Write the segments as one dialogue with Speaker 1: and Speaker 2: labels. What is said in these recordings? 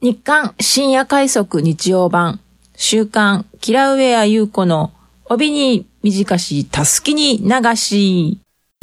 Speaker 1: 日刊深夜快速日曜版週刊キラウェア優子の帯に短したすきに流し。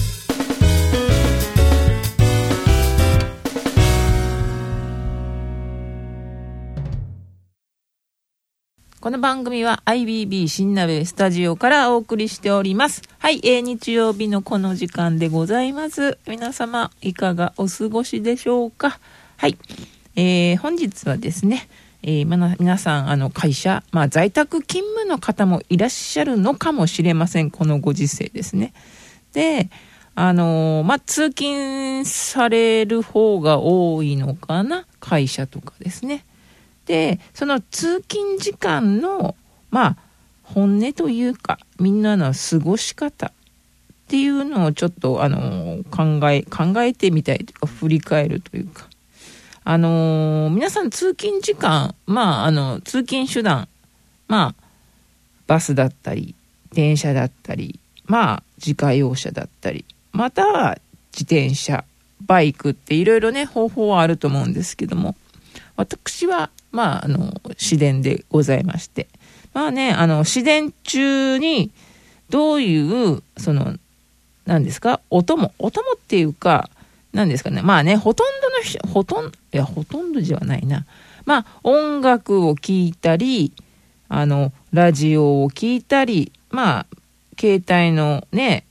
Speaker 1: この番組は IBB 新鍋スタジオからお送りしております。はい、日曜日のこの時間でございます。皆様いかがお過ごしでしょうか。はい、本日はですね、皆さん会社、在宅勤務の方もいらっしゃるのかもしれません。このご時世ですね。で、通勤される方が多いのかな、会社とかですね。で、その通勤時間の本音というか、みんなの過ごし方っていうのをちょっと考えてみたいというか、振り返るというか、皆さん通勤時間、通勤手段、バスだったり電車だったり、自家用車だったり、または自転車、バイクっていろいろね方法はあると思うんですけども、私は市電でございまして、市電中にどういう何ですか、お供っていうか、何ですかね、ほとんどじゃないな、音楽を聴いたり、ラジオを聴いたり、携帯のね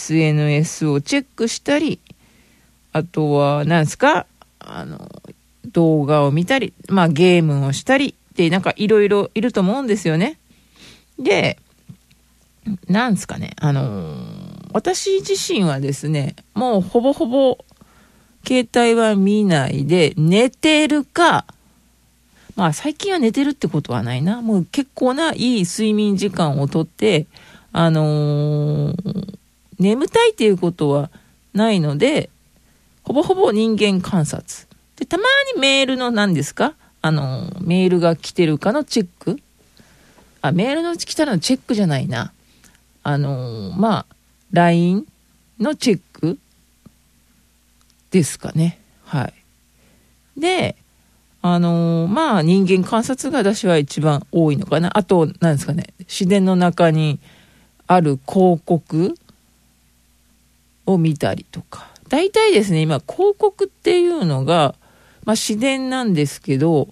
Speaker 1: SNS をチェックしたり、あとは何ですか、動画を見たり、ゲームをしたりっていろいろいると思うんですよね。で、なんですかね、私自身はですね、もうほぼほぼ携帯は見ないで寝てるか、最近は寝てるってことはないな。もう結構ないい睡眠時間をとって、眠たいっていうことはないので、ほぼほぼ人間観察。で、たまにメールの何ですか？メールが来てるかのチェック？メールの来たのチェックじゃないな。LINE のチェックですかね。はい。で、人間観察が私は一番多いのかな。あと、何ですかね、市電の中にある広告を見たりとか。大体ですね、今、広告っていうのが、市電なんですけど、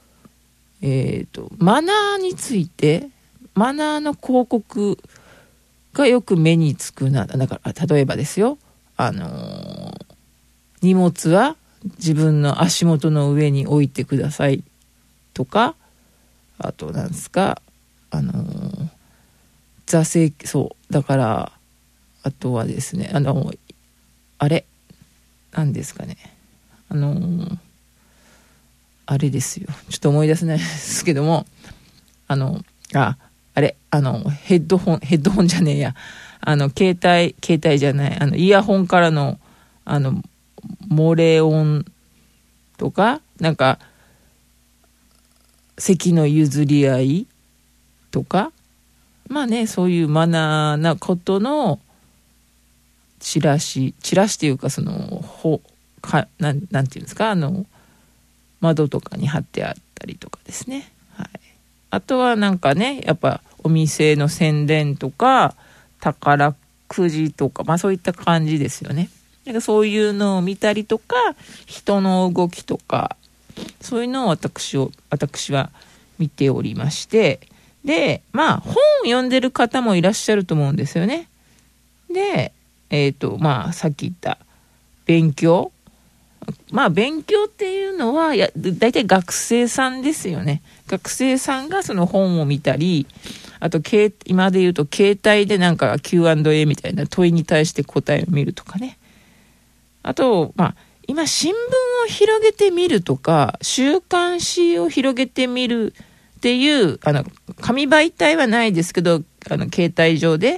Speaker 1: マナーについて、マナーの広告がよく目につくな。だから、例えばですよ、荷物は自分の足元の上に置いてくださいとか、あとなんですか、座席、そうだから、あとはですね、なんですかね、あれですよ、ちょっと思い出せないですけども、ヘッドホンじゃねえや、携帯じゃない、イヤホンからの漏れ音とか、席の譲り合いとか、そういうマナーなことのチラシっていうか、なんていうんですか、窓とかに貼ってあったりとかですね。はい。あとはやっぱお店の宣伝とか宝くじとか、そういった感じですよね。そういうのを見たりとか、人の動きとか、そういうのを私は見ておりまして、で、本を読んでる方もいらっしゃると思うんですよね。で、さっき言った勉強。勉強っていうのは、だいたい学生さんですよね。学生さんがその本を見たり、あと今で言うと携帯でQ&A みたいな問いに対して答えを見るとかね。あと、今新聞を広げてみるとか、週刊誌を広げてみるっていう、紙媒体はないですけど、携帯上で、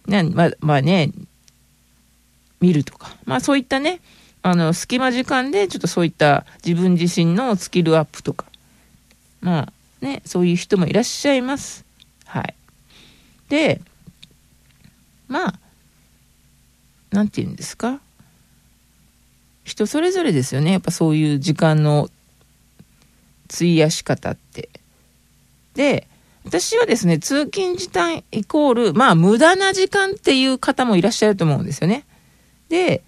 Speaker 1: 見るとか。そういったね、隙間時間でちょっとそういった自分自身のスキルアップとか、そういう人もいらっしゃいます。はい。で、なんて言うんですか、人それぞれですよね。やっぱそういう時間の費やし方って。で、私はですね、通勤時間イコール、無駄な時間っていう方もいらっしゃると思うんですよね。で、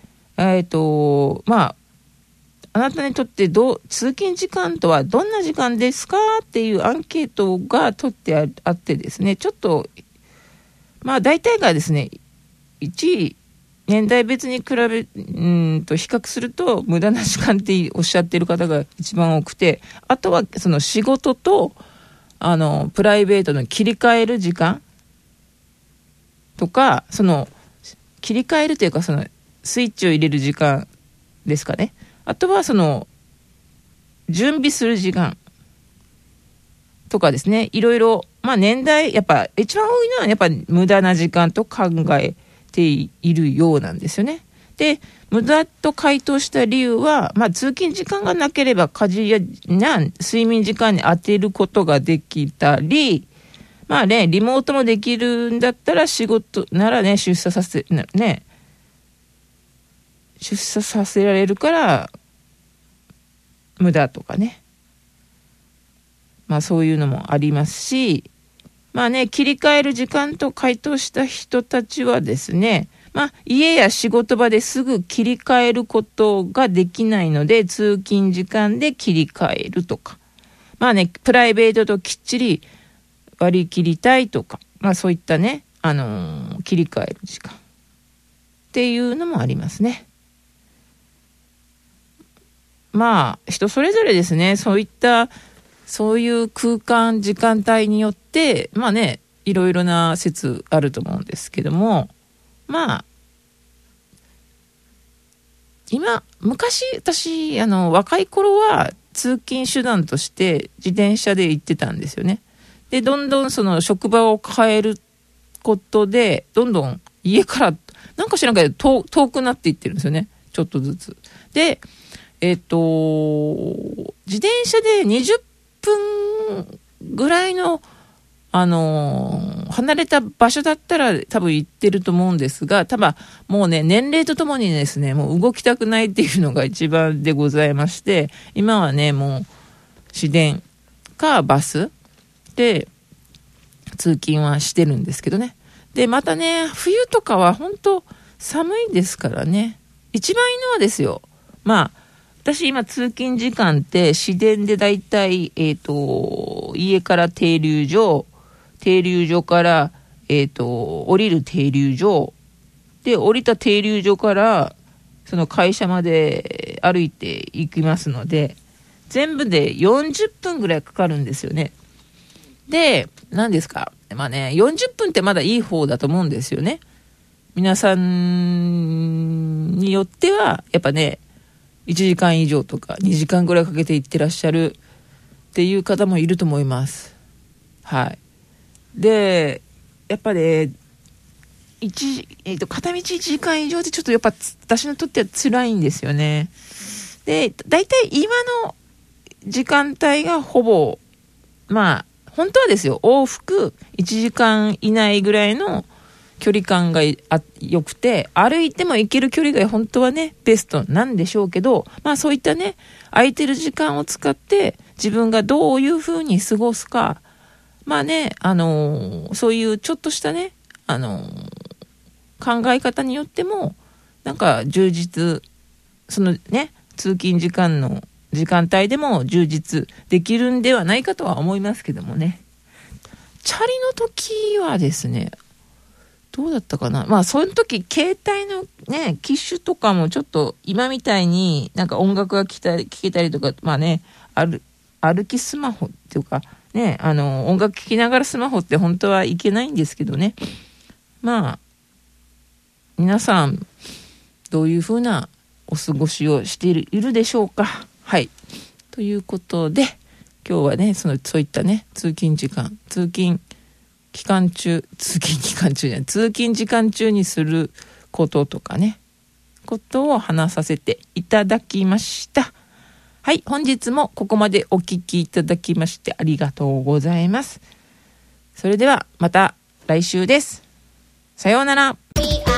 Speaker 1: あなたにとって通勤時間とはどんな時間ですかっていうアンケートが取ってあってですね、ちょっと、大体がですね、1年代別に比較すると無駄な時間っておっしゃってる方が一番多くて、あとはその仕事とプライベートの切り替える時間とか、その切り替えるというか、そのスイッチを入れる時間ですかね。あとはその準備する時間とかですね、いろいろ、年代、やっぱ一番多いのはやっぱ無駄な時間と考えているようなんですよね。で、無駄と回答した理由は、通勤時間がなければ家事や睡眠時間に当てることができたり、リモートもできるんだったら仕事ならね、出社させられるから無駄とかね、そういうのもありますし、切り替える時間と回答した人たちはですね、家や仕事場ですぐ切り替えることができないので、通勤時間で切り替えるとか、プライベートときっちり割り切りたいとか、そういったね、切り替える時間っていうのもありますね。人それぞれですね、そういう空間時間帯によっていろいろな説あると思うんですけども、昔私若い頃は通勤手段として自転車で行ってたんですよね。で、どんどんその職場を変えることでどんどん家からなんか知らんけど遠くなっていってるんですよね、ちょっとずつ。で、自転車で20分ぐらいの離れた場所だったら多分行ってると思うんですが、もうね、年齢とともにですね、もう動きたくないっていうのが一番でございまして、今はね、もう市電かバスで通勤はしてるんですけどね。で、またね、冬とかは本当寒いですからね、一番いいのはですよ、私今通勤時間って市電でだいたい家から停留所から降りる停留所で、降りた停留所からその会社まで歩いて行きますので、全部で40分ぐらいかかるんですよね。で、何ですか、40分ってまだいい方だと思うんですよね。皆さんによってはやっぱね、1時間以上とか2時間ぐらいかけて行ってらっしゃるっていう方もいると思います。はい。で、やっぱね、片道1時間以上でちょっとやっぱ私にとっては辛いんですよね。で、だいたい今の時間帯がほぼ、本当はですよ、往復1時間以内ぐらいの距離感が良くて、歩いても行ける距離が本当はね、ベストなんでしょうけど、そういったね、空いてる時間を使って自分がどういう風に過ごすか、そういうちょっとしたね、考え方によっても、なんか充実、そのね、通勤時間の時間帯でも充実できるんではないかとは思いますけどもね。チャリの時はですね、どうだったかな。その時携帯のね、機種とかもちょっと今みたいになんか音楽が聴けたりとか、歩きスマホっていうかね、音楽聴きながらスマホって本当はいけないんですけどね。皆さんどういう風なお過ごしをしているでしょうか。はい。ということで、今日はね、そういったね、通勤時間中にすることとかね、ことを話させていただきました。はい、本日もここまでお聞きいただきましてありがとうございます。それではまた来週です。さようなら。